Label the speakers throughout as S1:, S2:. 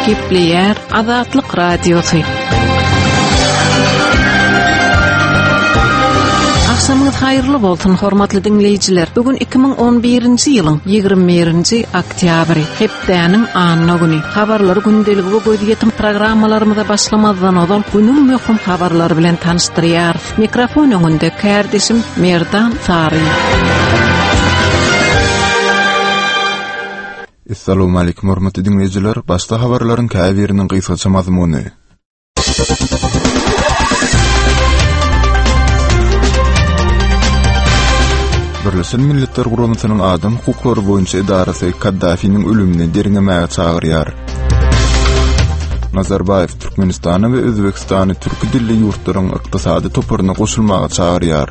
S1: Gepleyer Azatlyk Radiosu. Akşamınız hayırlı bolsun hormatly dinleyijiler. Bugün 2011-nji ýylyň 21-nji oktýabry, hepdäniň anyna güni. Habarlary gündeligi we gözi ýetim programmalarymyza başlamazdan oňdan günüň möhüm habarlary bilen tanışdyrýar. Mikrofon öňünde kärdeşim Merdan Sary.
S2: Assalamu alaykum hormatly dinleyijiler. Başda habarlaryň käbiriniň gysgaça mazmuny. Birleşen Milletler Guramasynyň adam hukuklary boýunça idarasy Kaddafiň ölümini derňemäge çagyrýar. Nazarbayev Türkmenistany we Özbekistany türk dilli ýurtlaryň ykdysady topuryna goşulmaga çagyrýar.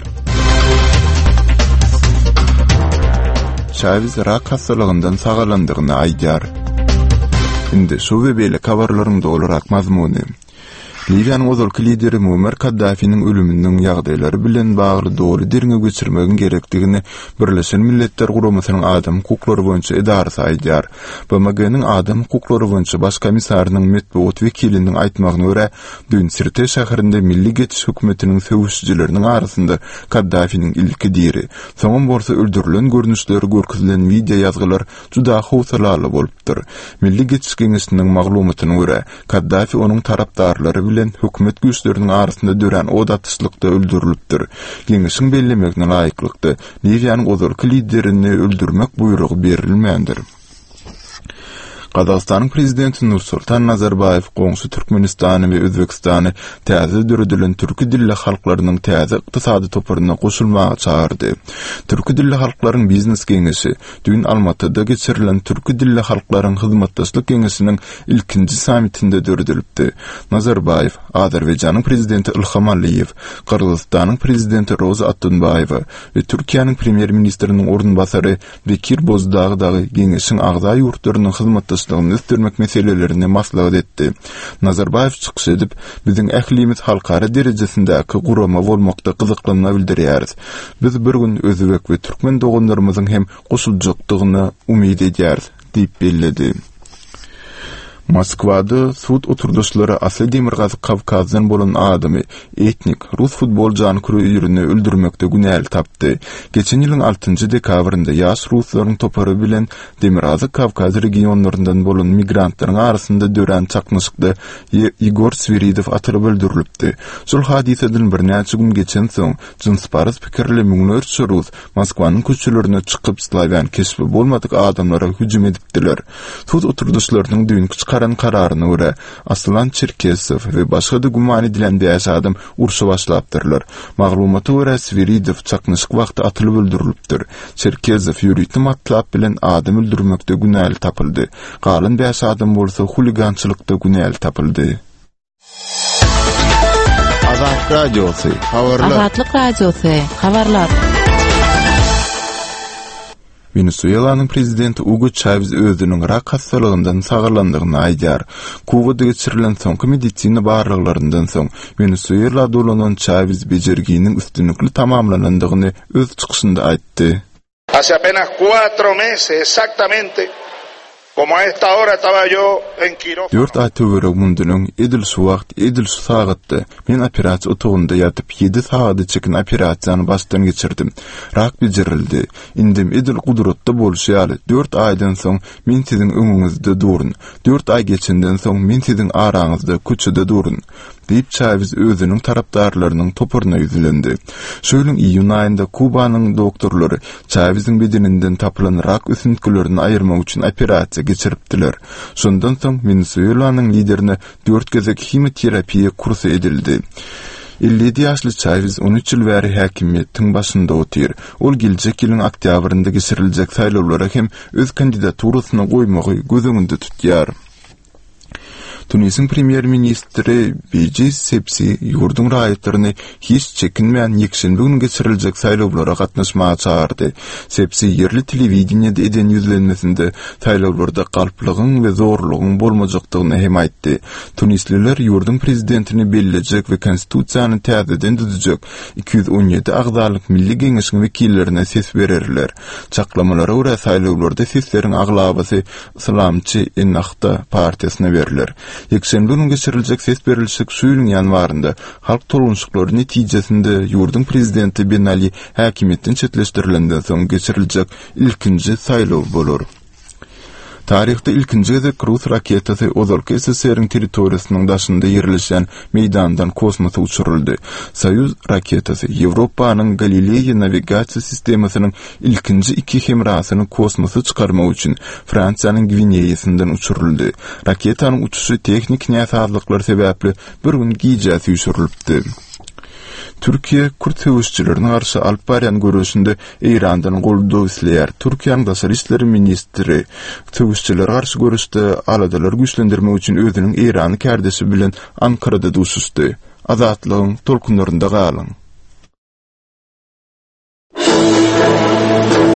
S2: Şaýyz rak hastalygyndan sagalandygyny aýdýar. Indi şu we beýle habarlaryň dolarak mazmuny. Libyanyň ozalky lideri Muammar Kaddafiň ölüminiň ýagdaýlary bilen bagly dogry derňe geçirmegi gerekdigini Birleşen Milletler Guramasynyň adam hukuklary boýunça idarasy aýdýar. BMG'niň adam hukuklary boýunça baş komissarynyň medeniýet wekiliniň aýtmagyna görä, dün Sirte şäherinde milli geçiş hökümetiniň söwüşçileriniň arasynda Kaddafiň ilki diri. Soňam bolsa öldürilen görnüşleri görkezilen video ýazgylar juda howsalaly bolupdyr. Milli geçiş geňeşiniň maglumatyna görä, Kaddafi onuň tarapdarlary bilen hökümet güýçleriniň arasynda dören od atışlykda öldürilipdir. Geňeşiň bellemegine laýyklykda Libyanyň ozalky liderini öldürmek buýrugy berilmeýändir. Qazaqstanyň prezidenti Nursultan Nazarbayev goňşy Türkmenistany we Özbekistany täze düredilen türk dilli halklarynyň täze ykdysady topuryna goşulmaga çağırdy. Türk dilli halklaryň biznes geňeşi dün Almatyda geçirilen türk dilli halklaryň hyzmatdaşlyk geňeşiniň ilkinji samitinde döredilipdi. Nazarbayev, Azerbaýjanyň prezidenti Ilham Aliýew, Qırgızstanyň prezidenti Roza Atunbayewa we Türkiýanyň premier ministriniň ornbasary Bekir Bozdağdagy geňeşiň agza ýurtlarynyň hyzmatdaşlygyny üstürmek meselelerini maslahat etdi. Nazarbayev çykyş edip, biziň ählimiz halkara derejesindäki gurama bolmakda gyzyklygyny bildirýäris. Biz bir gün özbek we türkmen doganlarymyzyň hem goşuljakdygyny umyd edýäris, diýip belledi. Moskwada sud oturdaşlary Asy Demirgazy Kavkazdan bolan adamy etnik Rus futbol jankyryny öldürmekde günäl tapdy. Geçen ýylyň 6-njy dekabrynda ýaş ruslaryň topary bilen Demirgazy Kavkaz regionlaryndan bolan migrantlaryň arasynda dören çakmyşykda Igor Sviridow atylyp öldürilipdi. Şol hadiseden bir näçe gün geçen soň jinsparaz pikirli müňlerçe Rus Moskwanyň köçelerine çykyp Slavian kesbi bolmadyk adamlara hüjüm edipdiler. Sud oturdaşlarynyň dünkü karan kararyna görä Aslan Çerkesow we başga da guman edilen beş adam urşa başlapdyrlar. Maglumaty görä Sviridow çakmyşyk wagtda atylyp öldürilipdir. Çerkesow ýürütme matlap bilen adam öldürmekde günäl tapyldy. Galan beş adam bolsa huligançylykda günäl tapyldy. Azatlyk Radiosu habarlar.
S1: Azatlyk Radiosu habarlar.
S2: Venezuelanyň prezidenti Hugo Chavez özüniň rak hastalygyndan sagalandygyny aýdýar. Kubada geçirilen soňky medisina barlyklaryndan soň Venezuela dolanan Chavez bejerginiň üstünlikli tamamlanandygyny öz çykyşynda aýtdy.
S3: Hace apenas 4 meses exactamente como a esta hora estaba yo en quirófano.
S2: 4 ay töwereg mundunyň edil şu wagt, edil şu sagatda men operasiýa otogynda ýatyp 7 sagady çekin operasiýany başdan geçirdim. Rak bejerildi. Indim edil gudratda bolşýaly. 4 aýdan soň men siziň öňüňizde durun. 4 ay geçenden soň men siziň araňyzda köçede durun. Diýip Chavez özüniň tarapdarlarynyň topuryna ýüzlendi. Şöýlüň iýun aýynda Kubanyň doktorlary Chavez'iň bedeninden tapylan rak üsüntkilerini aýyrmak üçin operasiýa geçiripdiler. Şondan soň Venezuelanyň liderine 4 gezek kimyoterapiýa kursy edildi. 57 ýaşly Chavez 13 ýyl bäri häkimiýetiň başynda otyr. Ol geljek ýylyň oktýabrynda geçiriljek saýlawlara hem öz kandidaturasyny goýmagy göz öňünde tutýar. Tunisin premier ministri Beji Sepsi yurdun raýatlaryny hiç çekinmeýän ýekşenbe günü geçiriljek saýlawlara gatnaşmaga çağırdy. Sepsi yerli telewizionyada eden ýüzlenmesinde saýlawlarda galplygyň we zorlugyň bolmajakdygyny hem aýtdy. Tunisliler yurdun prezidentini belirlejek we konstitusiýany täzeden düzejek 217 agdalyk milli geňeşiň wekillerine ses bererler. Çaklamalara görä saýlawlarda sesleriň aglabasy Islamçy Ennahda partiýasyna beriler. Ýekşenbe günü geçiriljek ses berilişik şu ýylyň ýanwarynda halk tolunşyklary netijesinde yurdun prezidenti Ben Ali häkimetden çetleşdirilenden soň geçiriljek ilkinji saýlaw bolar. Tarihte ilkinji gezek Rus raketasi Ozolky SSR-iň territoriýasynyň daşynda ýerleşen meýdandan kosmosa uçuruldy. Soyuz raketasi Ýewropanyň Galilei navigasiýa sistemasynyň ilkinji iki hemrasyny kosmosa çykarmak üçin Fransiýanyň Gvineýasyndan uçuruldy. Raketanyň uçuşy teknik näsazlyklar sebäpli bir gün giýjäsi uçurylypdy. Türkiye Kürt söwüşçilerine garşy alyp barýan görüşinde Eýrandan goldaw isleýär. Türkiýanyň daşary işleri ministri söwüşçiler garşy görüşde aladalar güýçlendirmek üçin özüniň Eýrany kärdesi bilen Ankarada duşuşdy. Azatlygyň tolkunlarynda galyň.